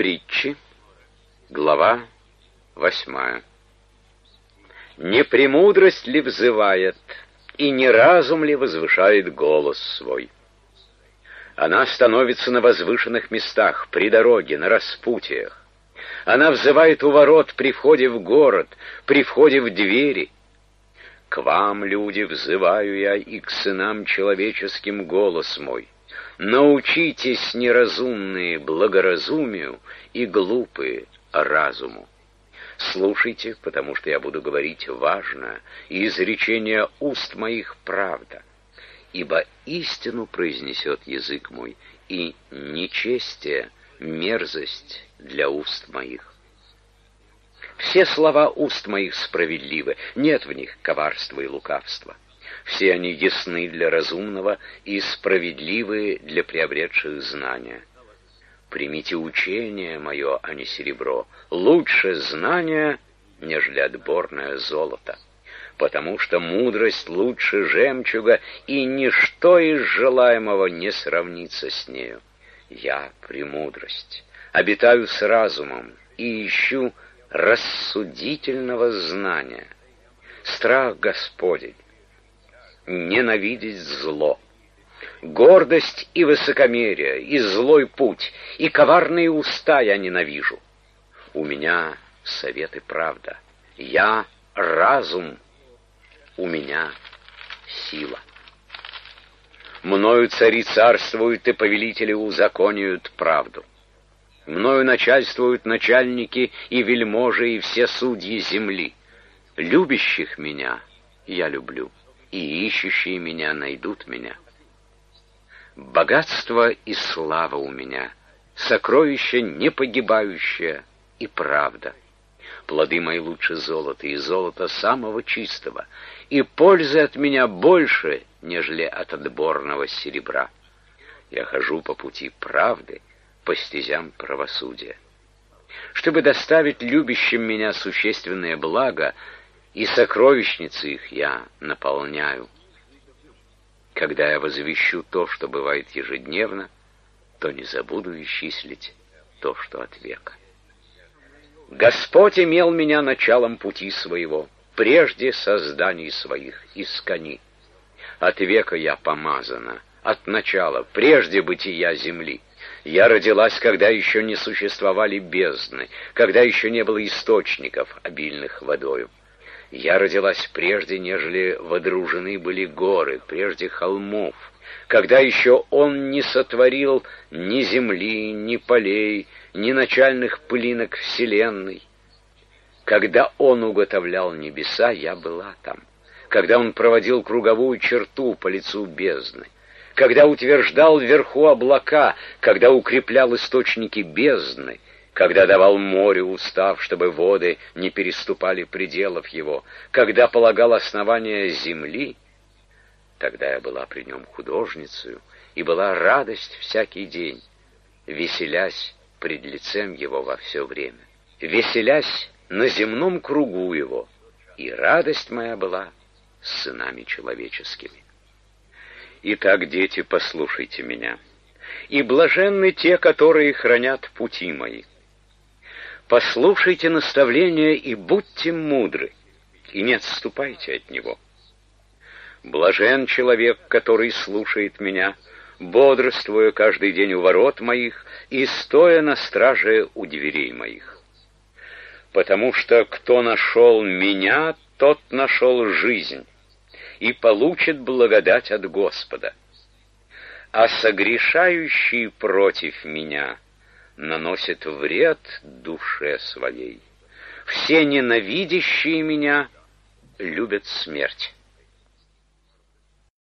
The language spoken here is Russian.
Притчи, глава 8. Не премудрость ли взывает, и не разум ли возвышает голос свой? Она становится на возвышенных местах, при дороге, на распутьях. Она взывает у ворот при входе в город, при входе в двери. К вам, люди, взываю я, и к сынам человеческим голос мой. Научитесь, неразумные, благоразумию, и глупые разуму. Слушайте, потому что я буду говорить важно, и изречение уст моих правда. Ибо истину произнесет язык мой, и нечестие — мерзость для уст моих. Все слова уст моих справедливы, нет в них коварства и лукавства. Все они ясны для разумного и справедливы для приобретших знания. Примите учение мое, а не серебро, лучше знания, нежели отборное золото, потому что мудрость лучше жемчуга, и ничто из желаемого не сравнится с нею. Я премудрость, обитаю с разумом и ищу рассудительного знания. Страх Господень, ненавидеть зло, гордость и высокомерие, и злой путь, и коварные уста я ненавижу. У меня совет и правда, я разум, у меня сила. Мною цари царствуют, и повелители узаконяют правду. Мною начальствуют начальники и вельможи, и все судьи земли. Любящих меня я люблю, и ищущие меня найдут меня. Богатство и слава у меня, сокровище непогибающее и правда. Плоды мои лучше золота, и золота самого чистого, и пользы от меня больше, нежели от отборного серебра. Я хожу по пути правды, по стезям правосудия. Чтобы доставить любящим меня существенное благо, и сокровищницы их я наполняю. Когда я возвещу то, что бывает ежедневно, то не забуду исчислить то, что от века. Господь имел меня началом пути своего, прежде созданий своих искони. От века я помазана, от начала, прежде бытия земли. Я родилась, когда еще не существовали бездны, когда еще не было источников, обильных водою. Я родилась прежде, нежели водружены были горы, прежде холмов, когда еще Он не сотворил ни земли, ни полей, ни начальных пылинок вселенной. Когда Он уготовлял небеса, я была там. Когда Он проводил круговую черту по лицу бездны, когда утверждал вверху облака, когда укреплял источники бездны, когда давал морю устав, чтобы воды не переступали пределов его, когда полагал основания земли, тогда я была при нем художницею, и была радость всякий день, веселясь пред лицем его во все время, веселясь на земном кругу его, и радость моя была с сынами человеческими. Итак, дети, послушайте меня, и блаженны те, которые хранят пути мои. Послушайте наставления и будьте мудры, и не отступайте от него. Блажен человек, который слушает меня, бодрствуя каждый день у ворот моих и стоя на страже у дверей моих. Потому что кто нашел меня, тот нашел жизнь и получит благодать от Господа. А согрешающий против меня наносит вред душе своей. Все ненавидящие меня любят смерть.